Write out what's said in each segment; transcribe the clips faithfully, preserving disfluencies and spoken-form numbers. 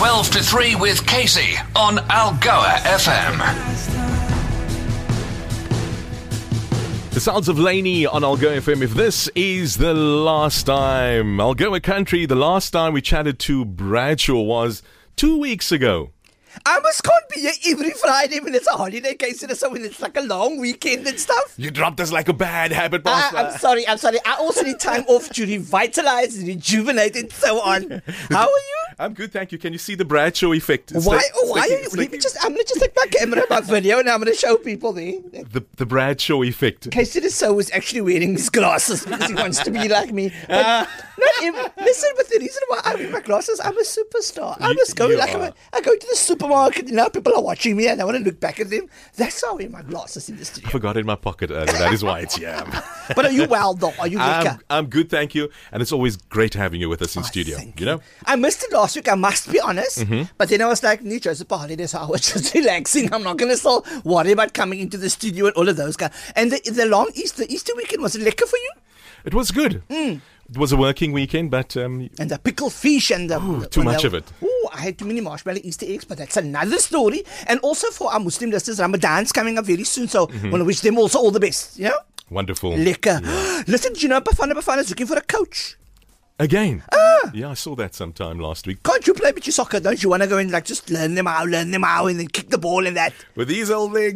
twelve to three with Casey on Algoa F M. The sounds of Laney on Algoa F M. If this is the last time, Algoa Country, the last time we chatted to Bradshaw was two weeks ago. I must can't be here every Friday when it's a holiday, Casey, so when it's like a long weekend and stuff. You dropped us like a bad habit, Uh, boss. I'm sorry, I'm sorry. I also need time off to revitalize, rejuvenate, and so on. How are you? I'm good, thank you. Can you see the Bradshaw effect? It's Why? like- Oh, why it's are like- you? it's Let like me just. I'm gonna just take my camera, my video, and I'm gonna show people there. the the Bradshaw effect. Casey the so is actually wearing his glasses because he wants to be like me. But not even, listen, but the reason why I wear my glasses, I'm a superstar. I You- must go you like I'm are. a, I go to the supermarket. You know, people are watching me, and I want to look back at them. That's how I wear my glasses in the I studio. forgot it in my pocket earlier. That is why it's here. But are you well though? Are you I'm, lekker? I'm good, thank you. And it's always great having you with us in Oh, studio. thank You know? I missed it last week, I must be honest. Mm-hmm. But then I was like, New Joseph holiday, so I was just relaxing. I'm not going to still worry about coming into the studio and all of those guys. And the, the long Easter, Easter weekend, was it lekker for you? It was good. Mm. It was a working weekend, but um, And the pickled fish and the... Ooh, too and much the- of it. Ooh, I had too many marshmallow Easter eggs, but that's another story. And also for our Muslim listeners, Ramadan's coming up very soon, so Mm-hmm. I want to wish them also all the best, you know? wonderful. Lekker. Listen, do you know Bafana Bafana is looking for a coach? Again. Ah. Yeah, I saw that sometime last week. Can't you play with your soccer? Don't you want to go and like just learn them out, learn them out, and then kick the ball and that? With these old legs.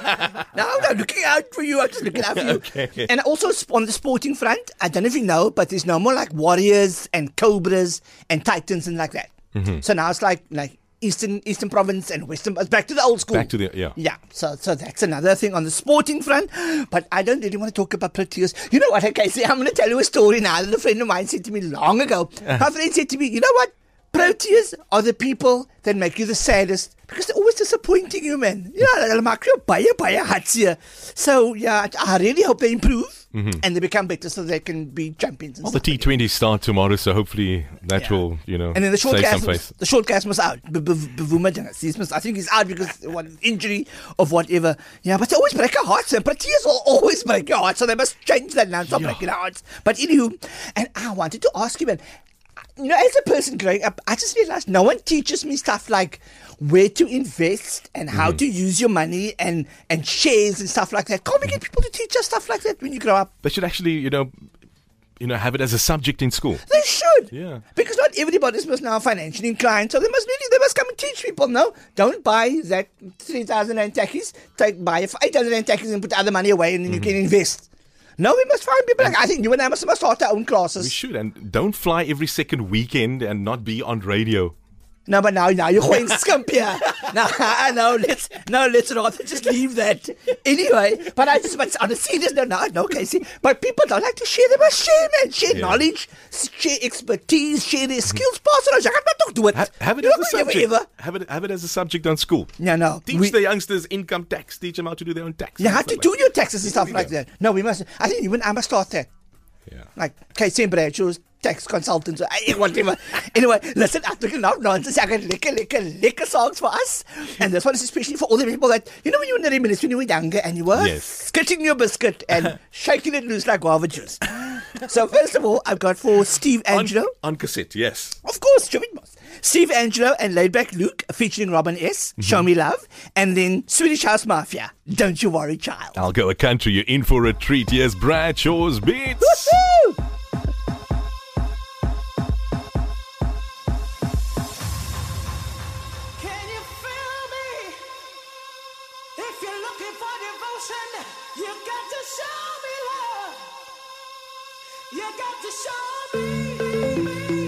No, I'm looking out for you. I'm just looking out for you. Okay. And also sp- on the sporting front, I don't know if you know, but there's no more like Warriors and Cobras and Titans and like that. Mm-hmm. So now it's like like Eastern Eastern Province and Western. It's back to the old school. Back to the, yeah. Yeah, so so that's another thing on the sporting front. But I don't really want to talk about Proteas. You know what, Casey? I'm going to tell you a story now that a friend of mine said to me long ago. My friend said to me, you know what? Proteas are the people that make you the saddest because they're always disappointing you, man. You know, they'll make you baie, baie hartseer. So, yeah, I really hope they improve and they become better so they can be champions. And Well, the stuff. T twenty start tomorrow, so hopefully that Yeah. will, you know, And then the short save gas some was, face. the short gas was out. B- B- Bavuma Jangas. He's must- I think he's out because of one injury of whatever. Yeah, but they always break our hearts. And Proteas will always break your heart, so they must change that now. Stop Yeah. breaking our hearts. But anywho, and I wanted to ask you, man. You know, as a person growing up, I just realized no one teaches me stuff like where to invest and how Mm-hmm. to use your money and, and shares and stuff like that. Can't we get people to teach us stuff like that when you grow up? They should actually, you know, you know, have it as a subject in school. They should. Yeah. Because not everybody is now financially inclined. So they must really, they must come and teach people. No, don't buy that three thousand rand tackies. Take, buy eight thousand rand tackies and put the other money away and then you can invest. No, we must find people like, I think you and I must, must start our own We classes. should, and don't fly every second weekend and not be on radio. No, but now, now you're going skimp here. No, no, let's, no, let's rather just leave that. Anyway, but I just, but on a serious note, no, no, Casey, but people don't like to share. They must share, man. Share Yeah. knowledge, share expertise, share their skills. Pass it on. I can't do it. Ha- have it You as a know, ever, subject. ever. Have it have it as a subject on school. No, no. Teach We- the youngsters income tax. Teach them how to do their own tax. You have to do your taxes and stuff we like go. that. No, we must. I think even I must start that. Yeah. Like Casey and Bradshaw's tax consultants, or eh, whatever. Anyway, listen, I'm talking enough nonsense. I got liquor, liquor, liquor songs for us. And this one is especially for all the people that, you know, when you were in the reminisce when you were younger and you were Yes. skitting your biscuit and shaking it loose like guava juice. So, first of all, I've got for Steve On, Angelo. on cassette, yes. Of course, Joey Moss. Steve Angelo and Laidback Luke featuring Robin S. Show Me Love. And then Swedish House Mafia. Don't You Worry, Child. Algoa Country, you're in for a treat. Here's Bradshaw's Beats. Woohoo! Can you feel me? If you're looking for devotion, you got to show me love. You got to show me.